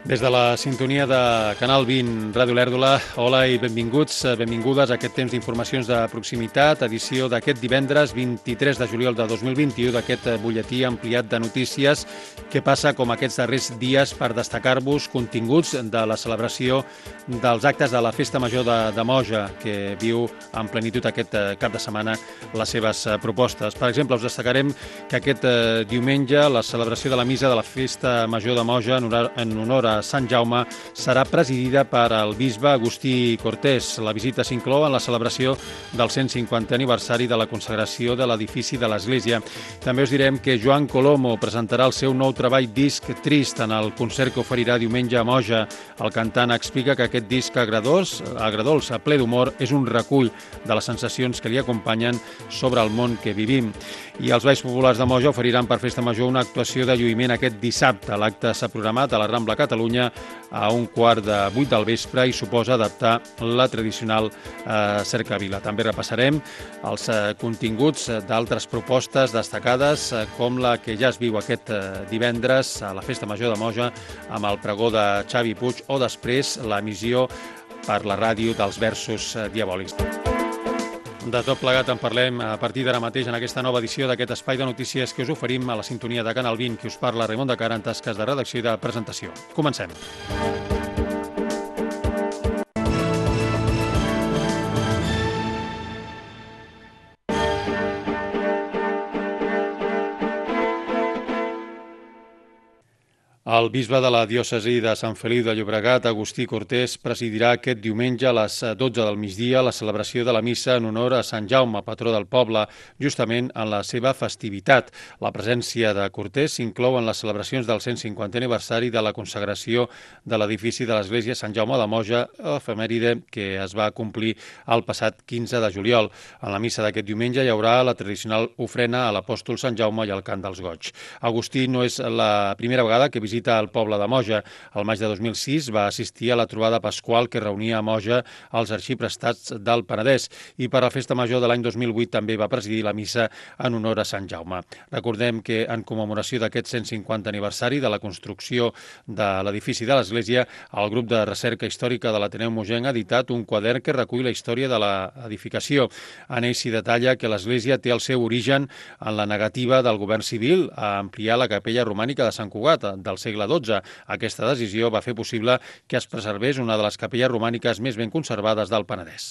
Des de la sintonia de Canal 20 Ràdio Lèrdula, hola i benvinguts, benvingudes a aquest temps d'informacions de proximitat, edició d'aquest divendres 23 de juliol de 2021, d'aquest butlletí ampliat de notícies que passa com aquests darrers dies per destacar-vos continguts de la celebració dels actes de la Festa Major de Moja, que viu en plenitud aquest cap de setmana les seves propostes. Per exemple, us destacarem que aquest diumenge la celebració de la missa de la Festa Major de Moja en honor a Sant Jaume serà presidida per el bisbe Agustí Cortés. La visita s'inclou en la celebració del 150è aniversari de la consagració de l'edifici de l'Església. També us direm que Joan Colomo presentarà el seu nou treball disc Trist en el concert que oferirà diumenge a Moja. El cantant explica que aquest disc agradolç, ple d'humor, és un recull de les sensacions que li acompanyen sobre el món que vivim. I els Balls Populars de Moja oferiran per Festa Major una actuació de lluïment aquest dissabte. L'acte s'ha programat a la Rambla Catalunya a 7:15 del vespre i suposa adaptar la tradicional cercavila. També repassarem els continguts d'altres propostes destacades com la que ja es viu aquest divendres a la Festa Major de Moja amb el pregó de Xavi Puig o després l'emissió per la ràdio dels versos diabòlics. De tot plegat en parlem a partir d'ara mateix en aquesta nova edició d'aquest espai de notícies que us oferim a la sintonia de Canal 20, que us parla Raimon de Cara en tasques de redacció i de presentació. Comencem. El bisbe de la diòcesi de Sant Feliu de Llobregat, Agustí Cortés, presidirà aquest diumenge a les 12 del migdia la celebració de la missa en honor a Sant Jaume, patró del poble, justament en la seva festivitat. La presència de Cortés s'inclou en les celebracions del 150è aniversari de la consagració de l'edifici de l'Església Sant Jaume de Moja, efemèride que es va complir el passat 15 de juliol. En la missa d'aquest diumenge hi haurà la tradicional ofrena a l'apòstol Sant Jaume i el cant dels goigs. Agustí no és la primera vegada que visita el poble de Moja. El maig de 2006 va assistir a la trobada pasqual que reunia a Moja els arxiprestats del Penedès i per a la Festa Major de l'any 2008 també va presidir la missa en honor a Sant Jaume. Recordem que en commemoració d'aquest 150 aniversari de la construcció de l'edifici de l'Església, el grup de recerca històrica de l'Ateneu Mogenc ha editat un quadern que recull la història de l'edificació. En ell s'hi detalla que l'Església té el seu origen en la negativa del govern civil a ampliar la capella romànica de Sant Cugat del segle XII. Aquesta decisió va fer possible que es preservés una de les capelles romàniques més ben conservades del Penedès.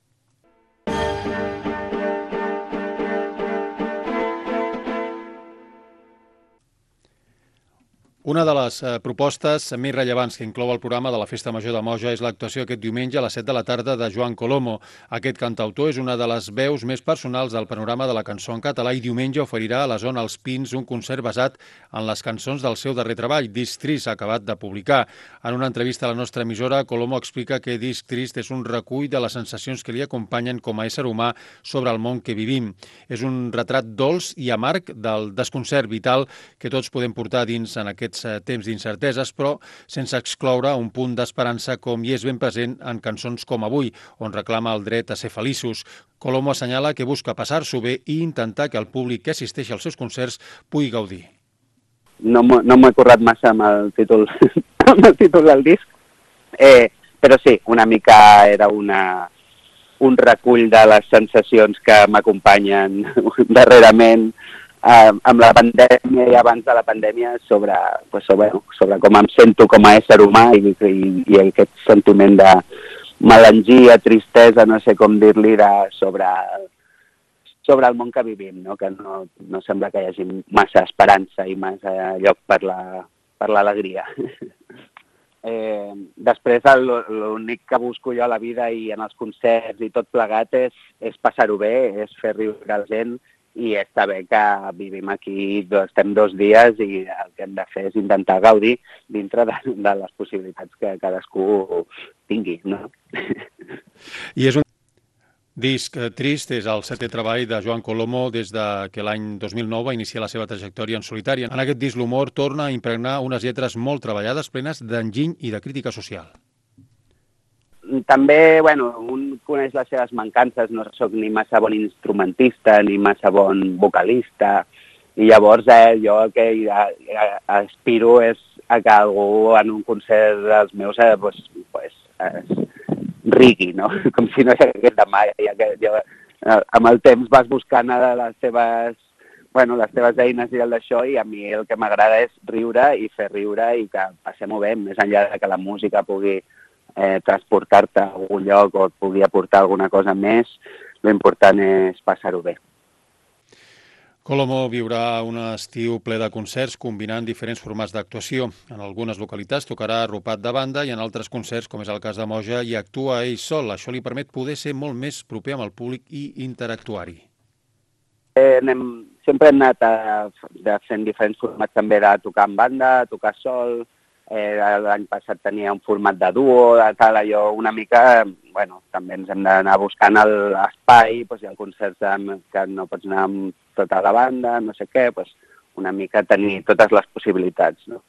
Una de les propostes més rellevants que inclou el programa de la Festa Major de Moja és l'actuació aquest diumenge a les 7 de la tarda de Joan Colomo. Aquest cantautor és una de les veus més personals del panorama de la cançó en català i diumenge oferirà a la zona Els Pins un concert basat en les cançons del seu darrer treball, Disc Trist, acabat de publicar. En una entrevista a la nostra emissora, Colomo explica que Disc Trist és un recull de les sensacions que li acompanyen com a ésser humà sobre el món que vivim. És un retrat dolç i amarg del desconcert vital que tots podem portar dins en aquest temps d'incerteses, però sense excloure un punt d'esperança com hi és ben present en cançons com Avui, on reclama el dret a ser feliços. Colomo assenyala que busca passar-s'ho bé i intentar que el públic que assisteix als seus concerts pugui gaudir. No m'ho he currat massa amb el títol, amb el títol del disc, però sí, una mica era un recull de les sensacions que m'acompanyen darrerament amb la pandèmia i abans de la pandèmia sobre com em sento com a ésser humà i aquest sentiment de melangia, tristesa, no sé com dir-li, sobre el món que vivim, no? Que no sembla que hi hagi massa esperança i massa lloc per l'alegria. Després l'únic que busco jo a la vida i en els concerts i tot plegat és passar-ho bé, és fer riure la gent, i està bé que vivim aquí, estem 2 dies i el que hem de fer és intentar gaudir dintre de les possibilitats que cadascú tingui, no? I és un disc trist, és el 7è treball de Joan Colomo des que l'any 2009 va iniciar la seva trajectòria en solitari. En aquest disc l'humor torna a impregnar unes lletres molt treballades, plenes d'enginy i de crítica social. També, un coneix les seves mancances, no sóc ni massa bon instrumentista ni massa bon vocalista, i llavors jo el que aspiro és a que algú en un concert dels meus rigui, no? Com si no hi hagués demà. Amb el temps vas buscant les teves eines i el d'això, i a mi el que m'agrada és riure i fer riure i que passem-ho bé, més enllà de que la música pugui transportar-te a algun lloc o et pugui aportar alguna cosa més, l'important és passar-ho bé. Colomo viurà un estiu ple de concerts combinant diferents formats d'actuació. En algunes localitats tocarà arropat de banda i en altres concerts, com és el cas de Moja, hi actua ell sol. Això li permet poder ser molt més proper amb el públic i interactuar-hi. Sempre hem anat fent diferents formats també de tocar en banda, tocar sol. L'any passat tenia un format de duo, de tal, allò una mica, també ens hem d'anar buscant l'espai, hi ha concerts que no pots anar amb tota la banda, no sé què, una mica tenir totes les possibilitats, no?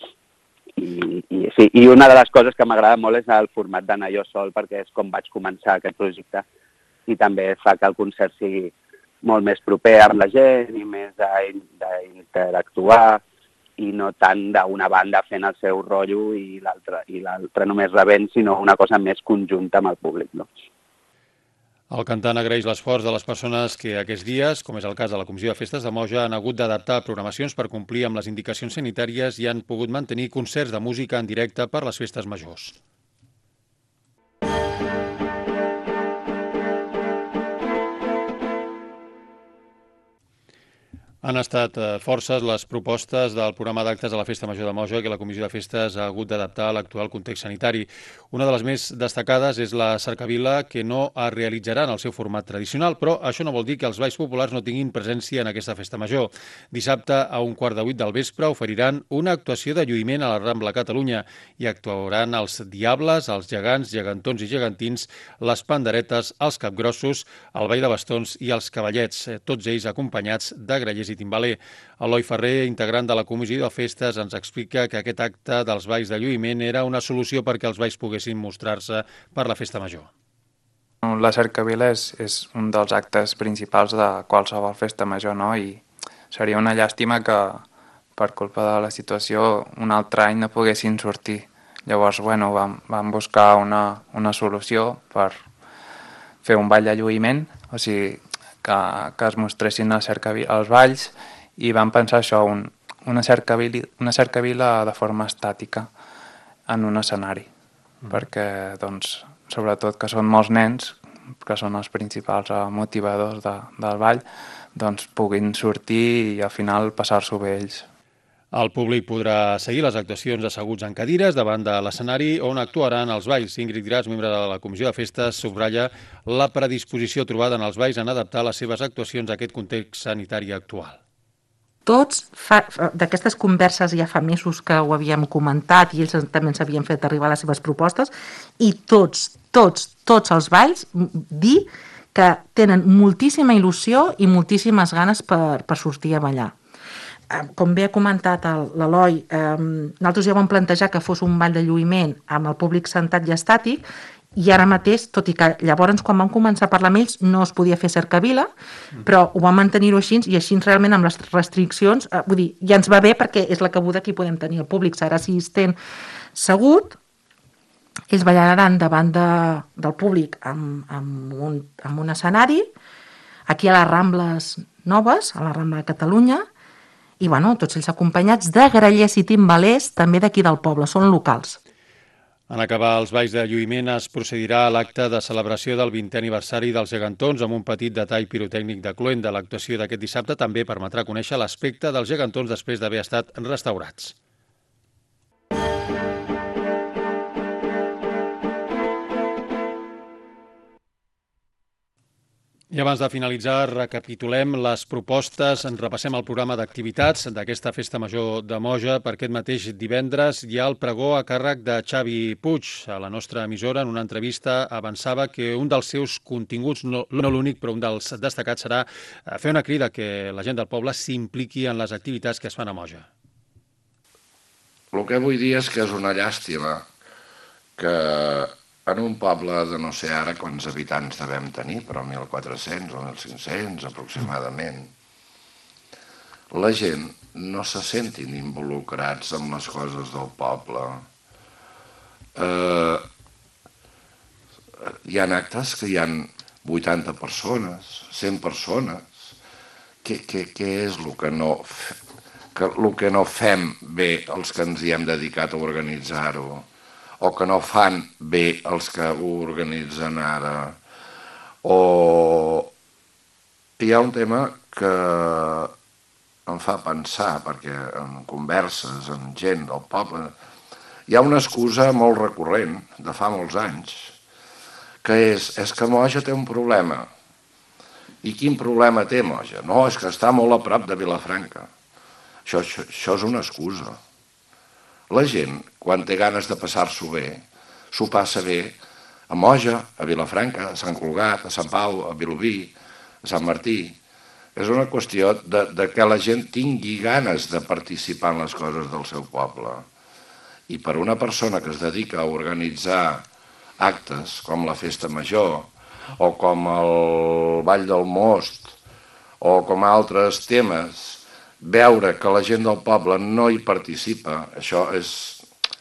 I una de les coses que m'agrada molt és el format d'anar jo sol, perquè és com vaig començar aquest projecte, i també fa que el concert sigui molt més proper amb la gent i més d'interactuar, i no tant d'una banda fent el seu rotllo i l'altra només rebent, sinó una cosa més conjunta amb el públic. No? El cantant agraeix l'esforç de les persones que aquests dies, com és el cas de la Comissió de Festes de Moja, han hagut d'adaptar programacions per complir amb les indicacions sanitàries i han pogut mantenir concerts de música en directe per les festes majors. Han estat forces les propostes del programa d'actes de la Festa Major de Moja que la Comissió de Festes ha hagut d'adaptar a l'actual context sanitari. Una de les més destacades és la cercavila, que no es realitzarà en el seu format tradicional, però això no vol dir que els balls populars no tinguin presència en aquesta Festa Major. Dissabte, a 7:15 del vespre, oferiran una actuació de lluïment a la Rambla Catalunya i actuaran els diables, els gegants, gegantons i gegantins, les panderetes, els capgrossos, el ball de bastons i els cavallets, tots ells acompanyats de grallers i timbaler. Eloi Ferrer, integrant de la Comissió de Festes, ens explica que aquest acte dels balls de lluïment era una solució perquè els balls poguessin mostrar-se per la Festa Major. La cercavila és un dels actes principals de qualsevol Festa Major, no? I seria una llàstima que per culpa de la situació un altre any no poguessin sortir. Llavors, vam buscar una solució per fer un ball de lluïment, o sigui, que es mostressin els balls, i vam pensar això, una cercavila de forma estàtica en un escenari, perquè, sobretot que són molts nens, que són els principals motivadors del ball, puguin sortir i al final passar-s'ho bé ells. El públic podrà seguir les actuacions asseguts en cadires davant de l'escenari on actuaran els balls. Ingrid Gras, membre de la Comissió de Festes, subratlla la predisposició trobada en els balls en adaptar les seves actuacions a aquest context sanitari actual. Tots, d'aquestes converses ja fa mesos que ho havíem comentat i ells també ens havien fet arribar les seves propostes, i tots els balls dir que tenen moltíssima il·lusió i moltíssimes ganes per sortir a ballar. Com bé ha comentat l'Eloi, nosaltres ja vam plantejar que fos un ball de lluïment amb el públic sentat i estàtic, i ara mateix, tot i que llavors quan vam començar a parlar amb ells no es podia fer cercavila, però ho vam mantenir-ho així, i així realment amb les restriccions, vull dir, ja ens va bé perquè és la cabuda que hi podem tenir. El públic serà assistent segut, ells ballaran davant del públic amb un escenari, aquí a les Rambles Noves, a la Rambla de Catalunya, i tots ells acompanyats de grallers i timbalers també d'aquí del poble, són locals. En acabar els balls de lluïment es procedirà a l'acte de celebració del 20è aniversari dels gegantons amb un petit detall pirotècnic de cloenda. L'actuació d'aquest dissabte també permetrà conèixer l'aspecte dels gegantons després d'haver estat restaurats. I abans de finalitzar, recapitulem les propostes, en repassem el programa d'activitats d'aquesta Festa Major de Moja. Per aquest mateix divendres hi ha el pregó a càrrec de Xavi Puig. A la nostra emissora, en una entrevista, avançava que un dels seus continguts, no l'únic, però un dels destacats, serà fer una crida que la gent del poble s'impliqui en les activitats que es fan a Moja. El que vull dir és que és una llàstima que en un poble de no sé ara quants habitants devem tenir, però 1.400 o 1.500 aproximadament, la gent no se sentin involucrats amb les coses del poble. Hi ha actes que hi ha 80 persones, 100 persones. Què és el que no fem bé els que ens hi hem dedicat a organitzar-ho? O que no fan bé els que ho organitzen ara? O hi ha un tema que em fa pensar, perquè en converses amb gent del poble hi ha una excusa molt recurrent de fa molts anys, que és que Moja té un problema. I quin problema té Moja? No, és que està molt a prop de Vilafranca. Això és una excusa. La gent, quan té ganes de passar-s'ho bé, s'ho passa bé a Moja, a Vilafranca, a Sant Cugat, a Sant Pau, a Vilobí, a Sant Martí. És una qüestió de que la gent tingui ganes de participar en les coses del seu poble. I per una persona que es dedica a organitzar actes com la Festa Major o com el Ball del Most o com altres temes, veure que la gent del poble no hi participa, això és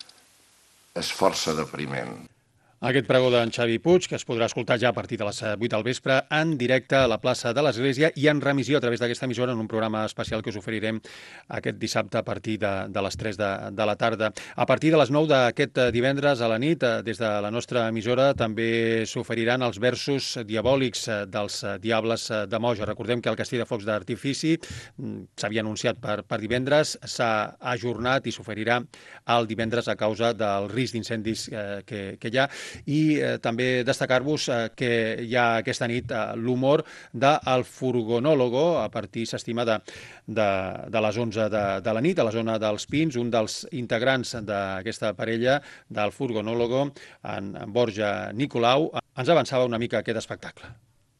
força depriment. Aquest pregó d'en Xavi Puig, que es podrà escoltar ja a partir de les 8 del vespre en directe a la plaça de l'Església i en remissió a través d'aquesta emissora en un programa especial que us oferirem aquest dissabte a partir de les 3 de la tarda. A partir de les 9 d'aquest divendres a la nit, des de la nostra emissora, també s'oferiran els versos diabòlics dels Diables de Moja. Recordem que el Castell de Focs d'Artifici s'havia anunciat per divendres, s'ha ajornat i s'oferirà el divendres a causa del risc d'incendis que hi ha. I també destacar-vos que hi ha aquesta nit l'humor del Furgonólogo, a partir, s'estima, de les 11 de la nit, a la zona dels Pins. Un dels integrants d'aquesta parella del Furgonólogo, en Borja Nicolau, ens avançava una mica aquest espectacle.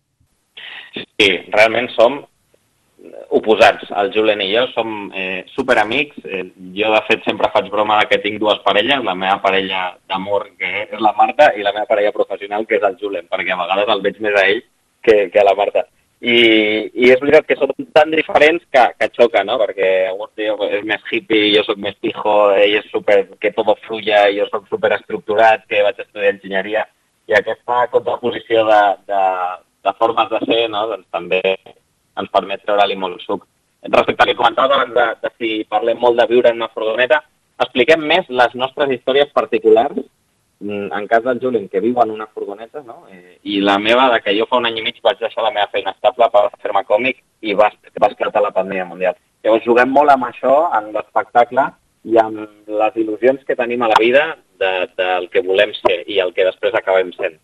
Sí, realment som oposats. El Julen i jo som superamics. Jo, de fet, sempre faig broma que tinc dues parelles, la meva parella d'amor, que és la Marta, i la meva parella professional, que és el Julen, perquè a vegades el veig més a ell que a la Marta. I és veritat que som tan diferents que xoca, no? Perquè un tio és més hippie, jo soc més pijo, ell és super que todo fluya, jo soc superestructurat, que vaig estudiar enginyeria, i aquesta contraposició de formes de ser, no? Doncs també ens permet treure-li molt suc. Respecte al que comentava abans de si parlem molt de viure en una furgoneta, expliquem més les nostres històries particulars, en cas del Julien, que viu en una furgoneta, no? I la meva, de que jo fa un any i mig vaig deixar la meva feina estable per fer-me còmic i va esclatar la pandèmia mundial. Llavors juguem molt amb això, en l'espectacle i amb les il·lusions que tenim a la vida del que volem ser i el que després acabem sent.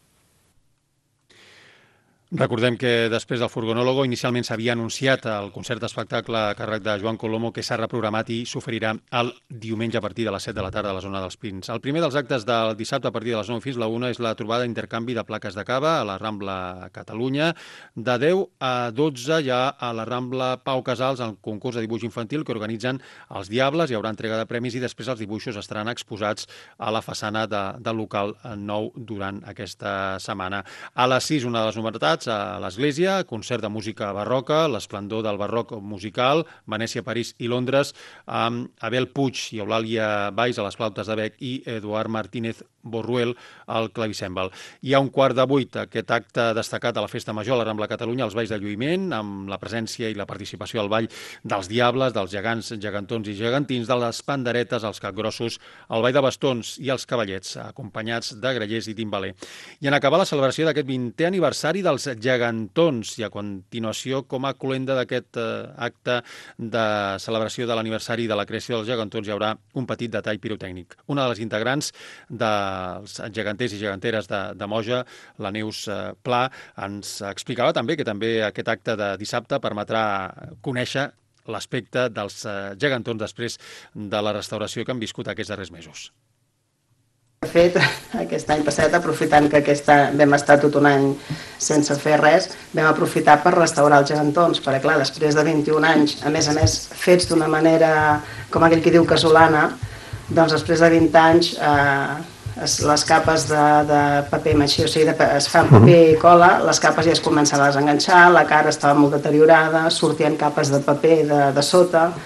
Recordem que després del Furgonólogo inicialment s'havia anunciat el concert d'espectacle a càrrec de Joan Colomo, que s'ha reprogramat i s'oferirà el diumenge a partir de les 7 de la tarda a la zona dels Pins. El primer dels actes del dissabte a partir de les 9 fins la 1 és la trobada d'intercanvi de plaques de cava a la Rambla Catalunya. De 10 a 12 hi ha a la Rambla Pau Casals el concurs de dibuix infantil que organitzen els Diables. Hi haurà entrega de premis i després els dibuixos estaran exposats a la façana del local nou durant aquesta setmana. A les 6, una de les novetats a l'Església, concert de música barroca, l'esplendor del barroc musical, Venècia, París i Londres, amb Abel Puig i Eulàlia Valls a les flautes de bec i Eduard Martínez Borruel al clavicèmbal. I a 7:15 aquest acte destacat a la Festa Major a la Rambla Catalunya, els Balls de Lluïment, amb la presència i la participació al ball dels Diables, dels gegants, gegantons i gegantins, de les panderetes, els capgrossos, el ball de bastons i els cavallets, acompanyats de grallers i timbaler. I en acabar la celebració d'aquest 20è aniversari dels gegantons, i a continuació, com a cloenda d'aquest acte de celebració de l'aniversari de la creació dels gegantons, hi haurà un petit detall pirotècnic. Una de les integrants dels geganters i geganteres de Moja, la Neus Pla, ens explicava també que també aquest acte de dissabte permetrà conèixer l'aspecte dels gegantons després de la restauració que han viscut aquests darrers mesos. De fet, aquest any passat, aprofitant que vam estar tot un any sense fer res, vam aprofitar per restaurar els gegantons, perquè clar, després de 21 anys, a més fets d'una manera, com aquell que diu casolana, doncs després de 20 anys les capes de paper matxí, o sigui, es fan paper i cola, les capes ja es comencen a desenganxar, la cara estava molt deteriorada, sortien capes de paper de sota,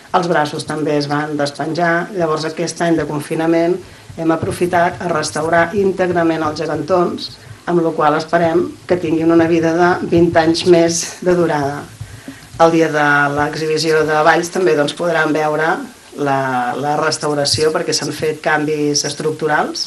els braços també es van despenjar. Llavors aquest any de confinament hem aprofitat a restaurar íntegrament els gegantons, amb la qual esperem que tinguin una vida de 20 anys més de durada. El dia de l'exhibició de balls també doncs, podran veure la restauració, perquè s'han fet canvis estructurals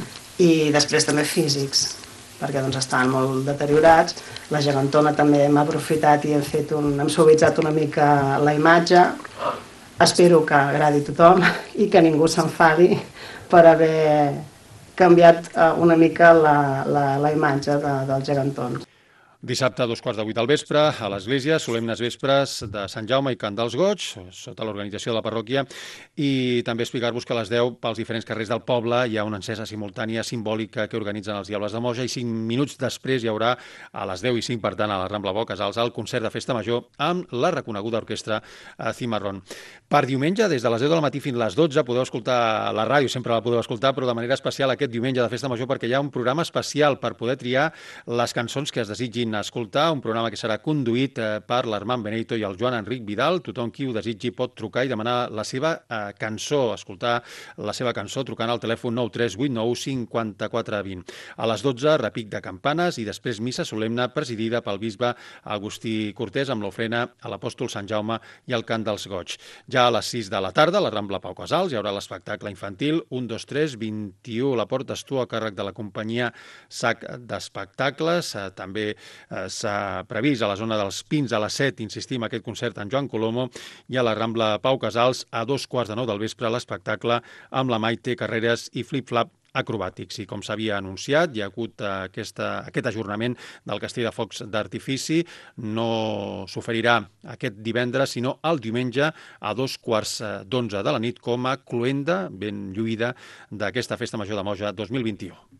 i després també físics, perquè doncs, estan molt deteriorats. La gegantona també hem aprofitat i hem suavitzat una mica la imatge. Espero que agradi a tothom i que ningú s'enfadi per haver canviat una mica la imatge dels gegantons. Dissabte a 7:15 del vespre, a l'església, solemnes vespres de Sant Jaume i Cant dels Goigs, sota l'organització de la parròquia, i també explicar-vos que a les 10, pels diferents carrers del poble, hi ha una encesa simultània simbòlica que organitzen els Diables de Moja, i 5 minuts després hi haurà, a les 10:05, per tant, a la Rambla Bo Casals, el concert de Festa Major amb la reconeguda orquestra Cimarrón. Per diumenge, des de les 10 del matí fins a les 12, podeu escoltar la ràdio, sempre la podeu escoltar, però de manera especial aquest diumenge de Festa Major, perquè hi ha un programa especial per poder triar les cançons que es desitgin escoltar, un programa que serà conduït per l'Armand Benito i el Joan Enric Vidal. Tothom qui ho desitgi pot trucar i demanar la seva cançó, escoltar la seva cançó trucant al telèfon 9389 5420. A les 12, repic de campanes i després missa solemne presidida pel bisbe Agustí Cortés amb l'ofrena a l'apòstol Sant Jaume i el cant dels goigs. Ja a les 6 de la tarda, a la Rambla Pau Casals, hi haurà l'espectacle infantil 1, 2, 3, 21, la portes tu, a càrrec de la companyia Sac d'Espectacles. També s'ha previst a la zona dels Pins a les 7, insistim, aquest concert en Joan Colomo, i a la Rambla Pau Casals a 8:15 del vespre l'espectacle amb la Maite Carreras i Flip Flap acrobàtics. I com s'havia anunciat, hi ha hagut aquest ajornament del castell de focs d'artifici. No s'oferirà aquest divendres, sinó el diumenge a 11:15 de la nit com a cloenda ben lluïda d'aquesta Festa Major de Moja 2021.